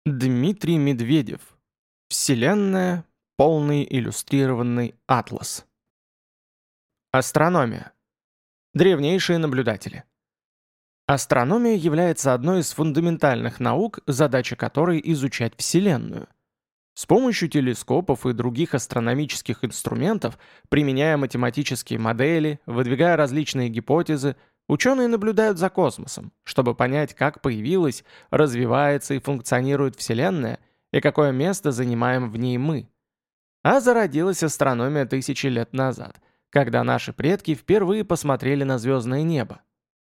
Дмитрий Медведев. Вселенная. Полный иллюстрированный атлас. Астрономия. Древнейшие наблюдатели. Астрономия является одной из фундаментальных наук, задача которой изучать Вселенную. С помощью телескопов и других астрономических инструментов, применяя математические модели, выдвигая различные гипотезы, ученые наблюдают за космосом, чтобы понять, как появилась, развивается и функционирует Вселенная и какое место занимаем в ней мы. А зародилась астрономия тысячи лет назад, когда наши предки впервые посмотрели на звездное небо.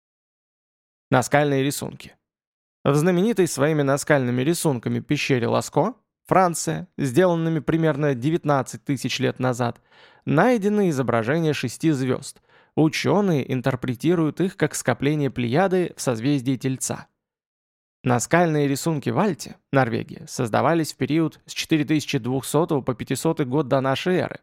Наскальные рисунки. В знаменитой своими наскальными рисунками пещере Ласко, Франция, сделанными примерно 19 тысяч лет назад, найдены изображения 6 звезд. Ученые интерпретируют их как скопление Плеяды в созвездии Тельца. Наскальные рисунки в Альте, Норвегия, создавались в период с 4200 по 500 год до нашей эры.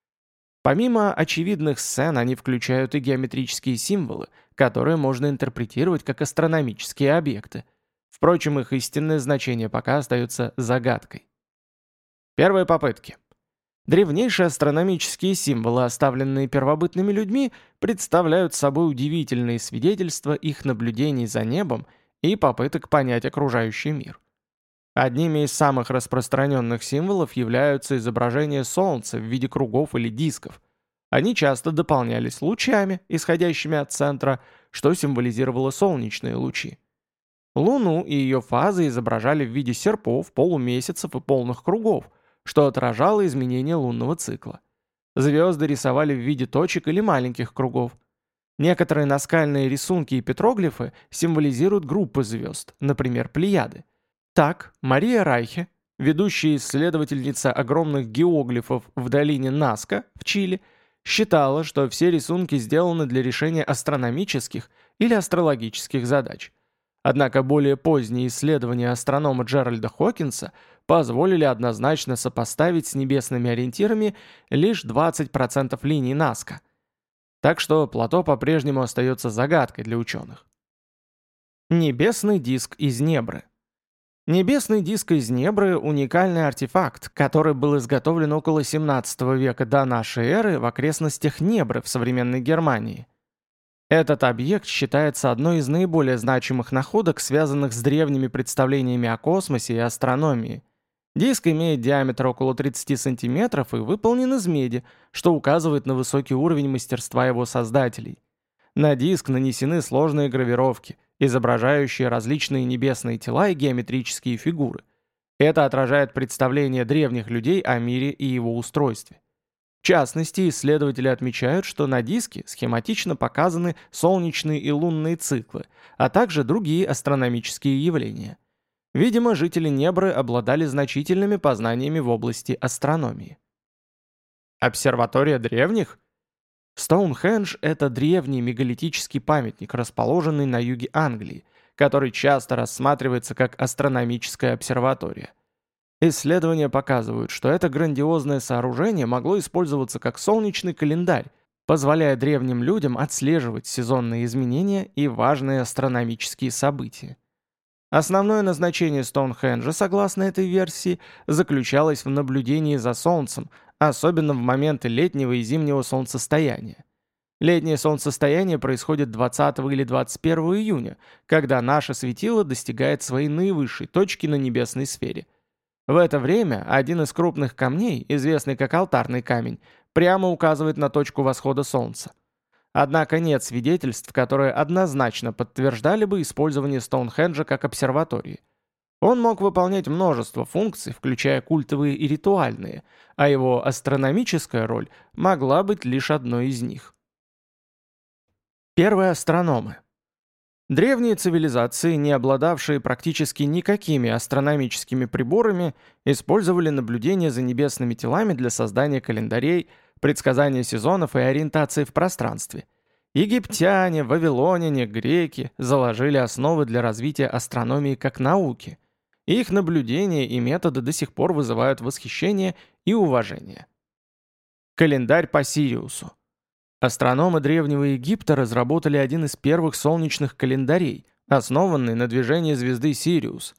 Помимо очевидных сцен, они включают и геометрические символы, которые можно интерпретировать как астрономические объекты. Впрочем, их истинное значение пока остается загадкой. Первые попытки. Древнейшие астрономические символы, оставленные первобытными людьми, представляют собой удивительные свидетельства их наблюдений за небом и попыток понять окружающий мир. Одними из самых распространенных символов являются изображения Солнца в виде кругов или дисков. Они часто дополнялись лучами, исходящими от центра, что символизировало солнечные лучи. Луну и ее фазы изображали в виде серпов, полумесяцев и полных кругов, что отражало изменения лунного цикла. Звезды рисовали в виде точек или маленьких кругов. Некоторые наскальные рисунки и петроглифы символизируют группы звезд, например, Плеяды. Так, Мария Райхе, ведущая исследовательница огромных геоглифов в долине Наска в Чили, считала, что все рисунки сделаны для решения астрономических или астрологических задач. Однако более поздние исследования астронома Джеральда Хокинса позволили однозначно сопоставить с небесными ориентирами лишь 20% линий Наска. Так что Плато по-прежнему остается загадкой для ученых. Небесный диск из Небры. Небесный диск из Небры – уникальный артефакт, который был изготовлен около 17 века до нашей эры в окрестностях Небры в современной Германии. Этот объект считается одной из наиболее значимых находок, связанных с древними представлениями о космосе и астрономии. Диск имеет диаметр около 30 сантиметров и выполнен из меди, что указывает на высокий уровень мастерства его создателей. На диск нанесены сложные гравировки, изображающие различные небесные тела и геометрические фигуры. Это отражает представление древних людей о мире и его устройстве. В частности, исследователи отмечают, что на диске схематично показаны солнечные и лунные циклы, а также другие астрономические явления. Видимо, жители Небры обладали значительными познаниями в области астрономии. Обсерватория древних? Стоунхендж – это древний мегалитический памятник, расположенный на юге Англии, который часто рассматривается как астрономическая обсерватория. Исследования показывают, что это грандиозное сооружение могло использоваться как солнечный календарь, позволяя древним людям отслеживать сезонные изменения и важные астрономические события. Основное назначение Стоунхенджа, согласно этой версии, заключалось в наблюдении за Солнцем, особенно в моменты летнего и зимнего солнцестояния. Летнее солнцестояние происходит 20 или 21 июня, когда наше светило достигает своей наивысшей точки на небесной сфере. В это время один из крупных камней, известный как алтарный камень, прямо указывает на точку восхода Солнца. Однако нет свидетельств, которые однозначно подтверждали бы использование Стоунхенджа как обсерватории. Он мог выполнять множество функций, включая культовые и ритуальные, а его астрономическая роль могла быть лишь одной из них. Первые астрономы. Древние цивилизации, не обладавшие практически никакими астрономическими приборами, использовали наблюдение за небесными телами для создания календарей, предсказания сезонов и ориентации в пространстве. Египтяне, вавилоняне, греки заложили основы для развития астрономии как науки. Их наблюдения и методы до сих пор вызывают восхищение и уважение. Календарь по Сириусу. Астрономы Древнего Египта разработали один из первых солнечных календарей, основанный на движении звезды Сириус.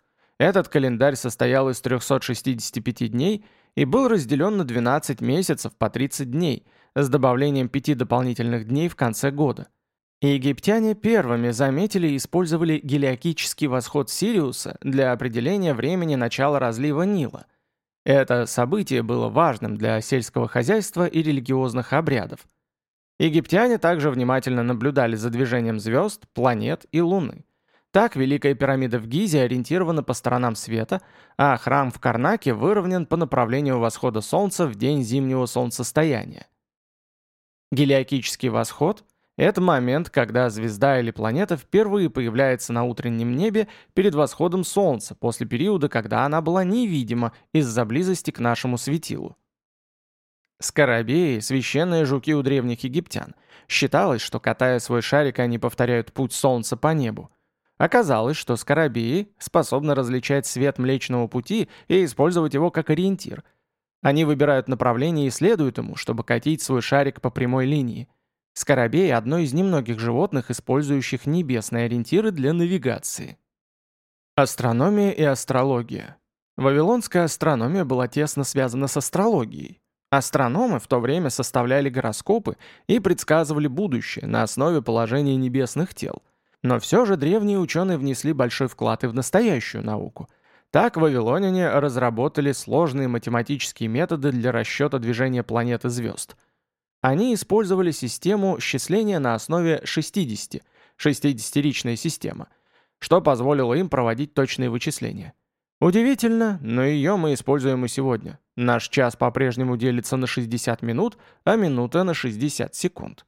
Этот календарь состоял из 365 дней и был разделен на 12 месяцев по 30 дней, с добавлением 5 дополнительных дней в конце года. Египтяне первыми заметили и использовали гелиокический восход Сириуса для определения времени начала разлива Нила. Это событие было важным для сельского хозяйства и религиозных обрядов. Египтяне также внимательно наблюдали за движением звезд, планет и Луны. Так Великая пирамида в Гизе ориентирована по сторонам света, а храм в Карнаке выровнен по направлению восхода Солнца в день зимнего солнцестояния. Гелиокический восход – это момент, когда звезда или планета впервые появляется на утреннем небе перед восходом Солнца после периода, когда она была невидима из-за близости к нашему светилу. Скоробеи – священные жуки у древних египтян. Считалось, что, катая свой шарик, они повторяют путь Солнца по небу. Оказалось, что скоробеи способны различать свет Млечного Пути и использовать его как ориентир. Они выбирают направление и следуют ему, чтобы катить свой шарик по прямой линии. Скоробей – одно из немногих животных, использующих небесные ориентиры для навигации. Астрономия и астрология. Вавилонская астрономия была тесно связана с астрологией. Астрономы в то время составляли гороскопы и предсказывали будущее на основе положения небесных тел. Но все же древние ученые внесли большой вклад и в настоящую науку. Так вавилоняне разработали сложные математические методы для расчета движения планет и звезд. Они использовали систему счисления на основе 60, 60-ричная система, что позволило им проводить точные вычисления. Удивительно, но ее мы используем и сегодня. Наш час по-прежнему делится на 60 минут, а минута на 60 секунд.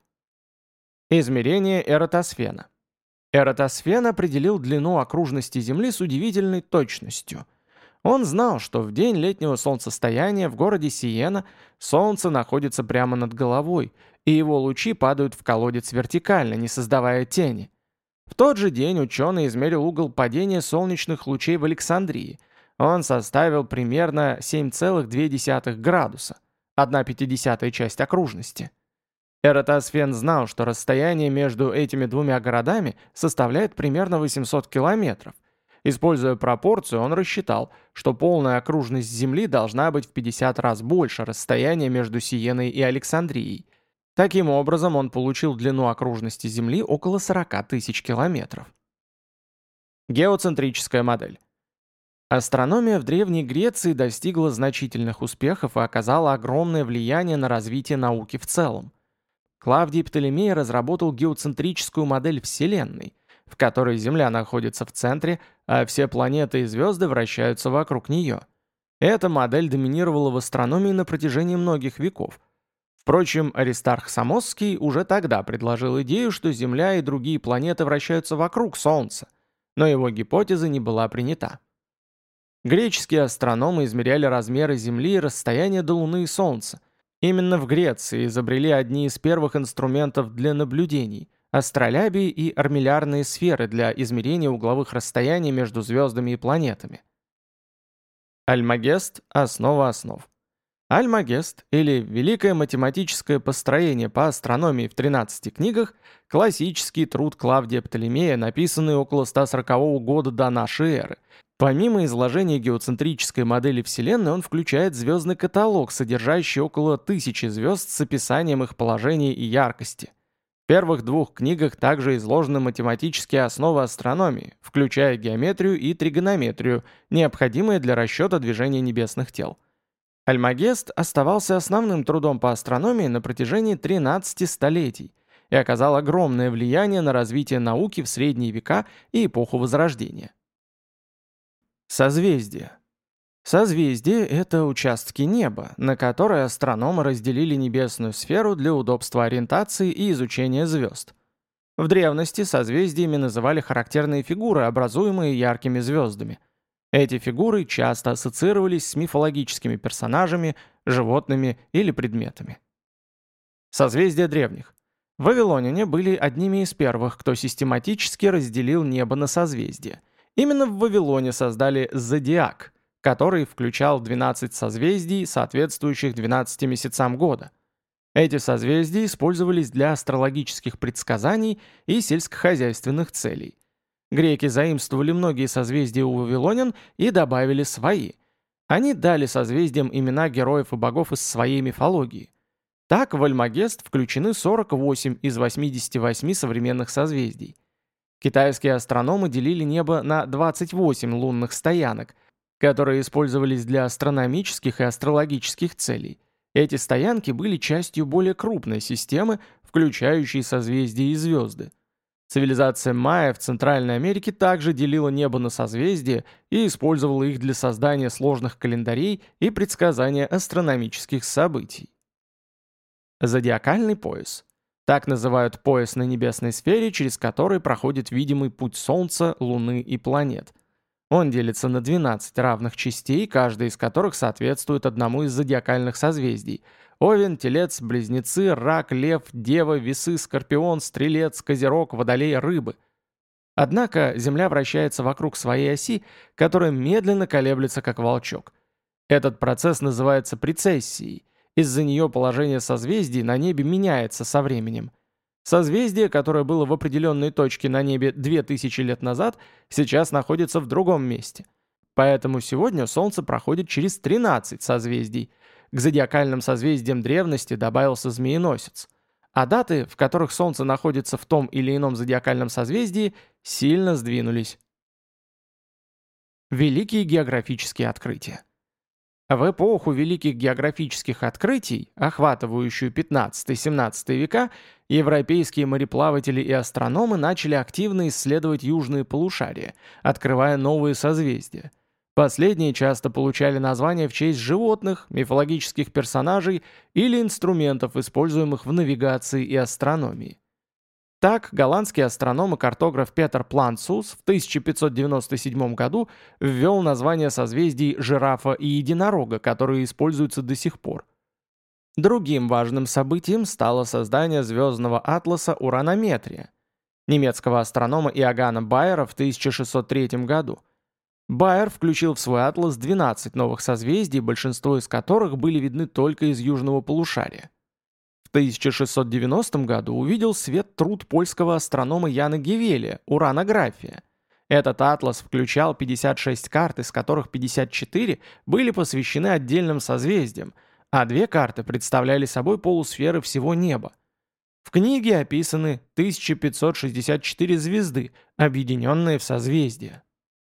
Измерение Эратосфена. Эратосфен определил длину окружности Земли с удивительной точностью. Он знал, что в день летнего солнцестояния в городе Сиена Солнце находится прямо над головой, и его лучи падают в колодец вертикально, не создавая тени. В тот же день ученый измерил угол падения солнечных лучей в Александрии. Он составил примерно 7,2 градуса, 1/50 часть окружности. Эратосфен знал, что расстояние между этими двумя городами составляет примерно 800 километров. Используя пропорцию, он рассчитал, что полная окружность Земли должна быть в 50 раз больше расстояния между Сиеной и Александрией. Таким образом, он получил длину окружности Земли около 40 тысяч километров. Геоцентрическая модель. Астрономия в Древней Греции достигла значительных успехов и оказала огромное влияние на развитие науки в целом. Клавдий Птолемей разработал геоцентрическую модель Вселенной, в которой Земля находится в центре, а все планеты и звезды вращаются вокруг нее. Эта модель доминировала в астрономии на протяжении многих веков. Впрочем, Аристарх Самосский уже тогда предложил идею, что Земля и другие планеты вращаются вокруг Солнца, но его гипотеза не была принята. Греческие астрономы измеряли размеры Земли и расстояние до Луны и Солнца. Именно в Греции изобрели одни из первых инструментов для наблюдений – астролябии и армиллярные сферы для измерения угловых расстояний между звездами и планетами. Альмагест – основа основ. Альмагест, или «Великое математическое построение по астрономии в 13 книгах», классический труд Клавдия Птолемея, написанный около 140 года до нашей эры. Помимо изложения геоцентрической модели Вселенной, он включает звездный каталог, содержащий около 1000 звезд с описанием их положения и яркости. В первых двух книгах также изложены математические основы астрономии, включая геометрию и тригонометрию, необходимые для расчета движения небесных тел. Альмагест оставался основным трудом по астрономии на протяжении 13 столетий и оказал огромное влияние на развитие науки в средние века и эпоху Возрождения. Созвездия. Созвездия – это участки неба, на которые астрономы разделили небесную сферу для удобства ориентации и изучения звезд. В древности созвездиями называли характерные фигуры, образуемые яркими звездами. Эти фигуры часто ассоциировались с мифологическими персонажами, животными или предметами. Созвездия древних. Вавилоняне были одними из первых, кто систематически разделил небо на созвездия. Именно в Вавилоне создали зодиак, который включал 12 созвездий, соответствующих 12 месяцам года. Эти созвездия использовались для астрологических предсказаний и сельскохозяйственных целей. Греки заимствовали многие созвездия у вавилонян и добавили свои. Они дали созвездиям имена героев и богов из своей мифологии. Так в Альмагест включены 48 из 88 современных созвездий. Китайские астрономы делили небо на 28 лунных стоянок, которые использовались для астрономических и астрологических целей. Эти стоянки были частью более крупной системы, включающей созвездия и звезды. Цивилизация майя в Центральной Америке также делила небо на созвездия и использовала их для создания сложных календарей и предсказания астрономических событий. Зодиакальный пояс. Так называют пояс на небесной сфере, через который проходит видимый путь Солнца, Луны и планет. Он делится на 12 равных частей, каждая из которых соответствует одному из зодиакальных созвездий. Овен, Телец, Близнецы, Рак, Лев, Дева, Весы, Скорпион, Стрелец, Козерог, Водолей, Рыбы. Однако Земля вращается вокруг своей оси, которая медленно колеблется как волчок. Этот процесс называется прецессией. Из-за нее положение созвездий на небе меняется со временем. Созвездие, которое было в определенной точке на небе 2000 лет назад, сейчас находится в другом месте. Поэтому сегодня Солнце проходит через 13 созвездий. К зодиакальным созвездиям древности добавился Змееносец. А даты, в которых Солнце находится в том или ином зодиакальном созвездии, сильно сдвинулись. Великие географические открытия. В эпоху великих географических открытий, охватывающую 15-17 века, европейские мореплаватели и астрономы начали активно исследовать южные полушария, открывая новые созвездия. Последние часто получали названия в честь животных, мифологических персонажей или инструментов, используемых в навигации и астрономии. Так, голландский астроном и картограф Петер Плантсус в 1597 году ввел название созвездий жирафа и единорога, которые используются до сих пор. Другим важным событием стало создание звездного атласа «Уранометрия» немецкого астронома Иоганна Байера в 1603 году. Байер включил в свой атлас 12 новых созвездий, большинство из которых были видны только из южного полушария. В 1690 году увидел свет труд польского астронома Яна Гевелия «Уранография». Этот атлас включал 56 карт, из которых 54 были посвящены отдельным созвездиям, а 2 карты представляли собой полусферы всего неба. В книге описаны 1564 звезды, объединенные в созвездия.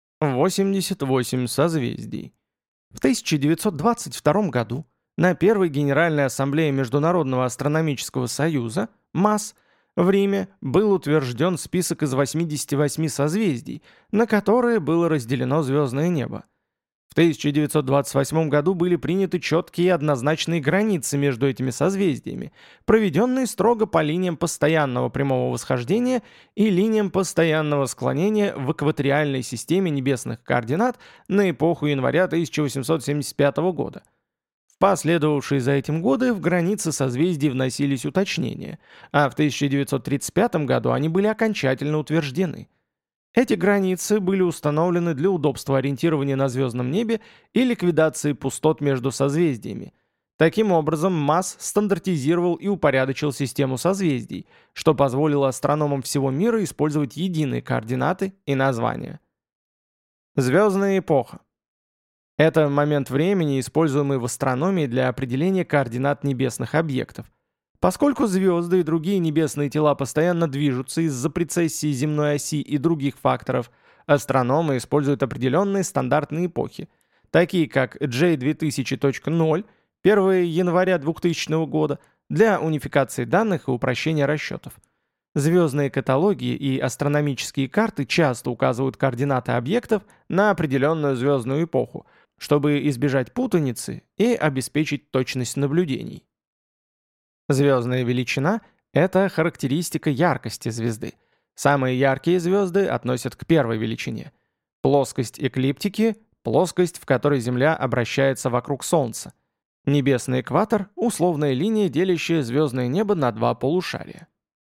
88 созвездий. В 1922 году на Первой Генеральной Ассамблее Международного Астрономического Союза МАС в Риме был утвержден список из 88 созвездий, на которые было разделено звездное небо. В 1928 году были приняты четкие и однозначные границы между этими созвездиями, проведенные строго по линиям постоянного прямого восхождения и линиям постоянного склонения в экваториальной системе небесных координат на эпоху января 1875 года. В последовавшие за этим годы в границы созвездий вносились уточнения, а в 1935 году они были окончательно утверждены. Эти границы были установлены для удобства ориентирования на звездном небе и ликвидации пустот между созвездиями. Таким образом, МАС стандартизировал и упорядочил систему созвездий, что позволило астрономам всего мира использовать единые координаты и названия. Звездная эпоха. Это момент времени, используемый в астрономии для определения координат небесных объектов. Поскольку звезды и другие небесные тела постоянно движутся из-за прецессии земной оси и других факторов, астрономы используют определенные стандартные эпохи, такие как J2000.0, 1 января 2000 года, для унификации данных и упрощения расчетов. Звездные каталоги и астрономические карты часто указывают координаты объектов на определенную звездную эпоху, чтобы избежать путаницы и обеспечить точность наблюдений. Звездная величина – это характеристика яркости звезды. Самые яркие звезды относят к первой величине. Плоскость эклиптики – плоскость, в которой Земля обращается вокруг Солнца. Небесный экватор – условная линия, делящая звездное небо на 2 полушария.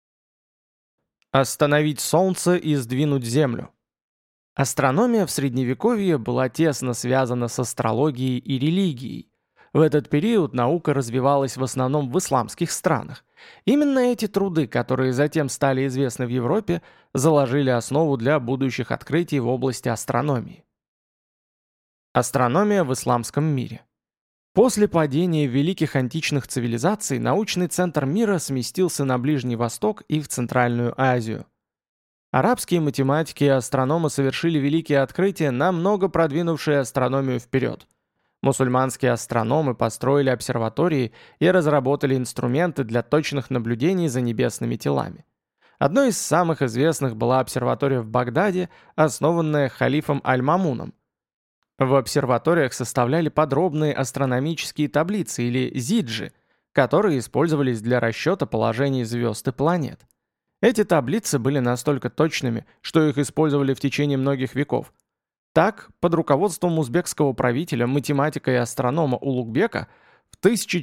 Остановить Солнце и сдвинуть Землю. Астрономия в Средневековье была тесно связана с астрологией и религией. В этот период наука развивалась в основном в исламских странах. Именно эти труды, которые затем стали известны в Европе, заложили основу для будущих открытий в области астрономии. Астрономия в исламском мире. После падения великих античных цивилизаций научный центр мира сместился на Ближний Восток и в Центральную Азию. Арабские математики и астрономы совершили великие открытия, намного продвинувшие астрономию вперед. Мусульманские астрономы построили обсерватории и разработали инструменты для точных наблюдений за небесными телами. Одной из самых известных была обсерватория в Багдаде, основанная халифом Аль-Мамуном. В обсерваториях составляли подробные астрономические таблицы или зиджи, которые использовались для расчета положений звезд и планет. Эти таблицы были настолько точными, что их использовали в течение многих веков. Так, под руководством узбекского правителя, математика и астронома Улугбека в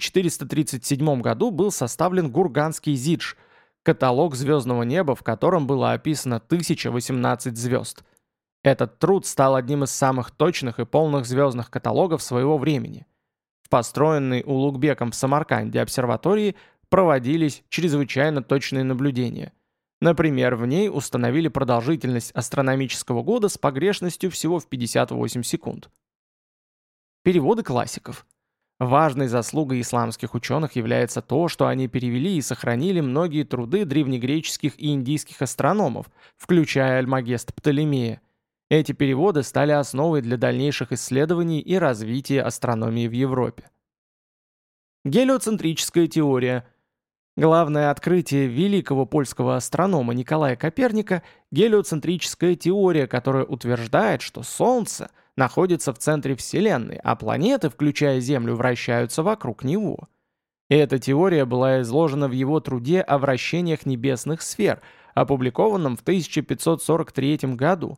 1437 году был составлен Гурганский зидж, каталог звездного неба, в котором было описано 1018 звезд. Этот труд стал одним из самых точных и полных звездных каталогов своего времени. В построенной Улугбеком в Самарканде обсерватории проводились чрезвычайно точные наблюдения. Например, в ней установили продолжительность астрономического года с погрешностью всего в 58 секунд. Переводы классиков. Важной заслугой исламских ученых является то, что они перевели и сохранили многие труды древнегреческих и индийских астрономов, включая Альмагест Птолемея. Эти переводы стали основой для дальнейших исследований и развития астрономии в Европе. Гелиоцентрическая теория. Главное открытие великого польского астронома Николая Коперника – гелиоцентрическая теория, которая утверждает, что Солнце находится в центре Вселенной, а планеты, включая Землю, вращаются вокруг него. И эта теория была изложена в его труде о вращениях небесных сфер, опубликованном в 1543 году.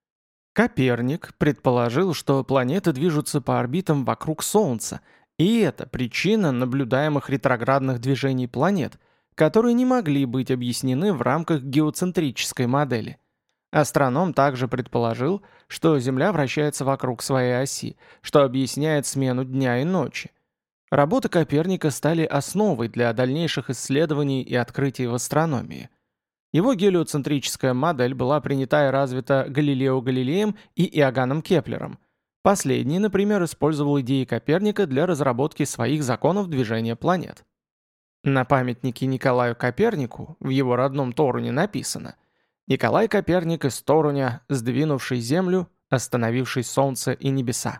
Коперник предположил, что планеты движутся по орбитам вокруг Солнца, и это причина наблюдаемых ретроградных движений планет, которые не могли быть объяснены в рамках геоцентрической модели. Астроном также предположил, что Земля вращается вокруг своей оси, что объясняет смену дня и ночи. Работы Коперника стали основой для дальнейших исследований и открытий в астрономии. Его гелиоцентрическая модель была принята и развита Галилео Галилеем и Иоганном Кеплером. Последний, например, использовал идеи Коперника для разработки своих законов движения планет. На памятнике Николаю Копернику в его родном Торуне написано: «Николай Коперник из Торуня, сдвинувший Землю, остановивший Солнце и небеса».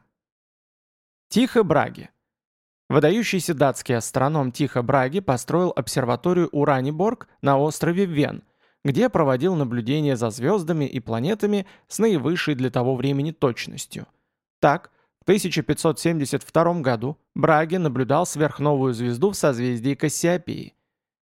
Тихо Браге. Выдающийся датский астроном Тихо Браге построил обсерваторию Ураниборг на острове Вен, где проводил наблюдения за звездами и планетами с наивысшей для того времени точностью. Так, в 1572 году Браге наблюдал сверхновую звезду в созвездии Кассиопеи.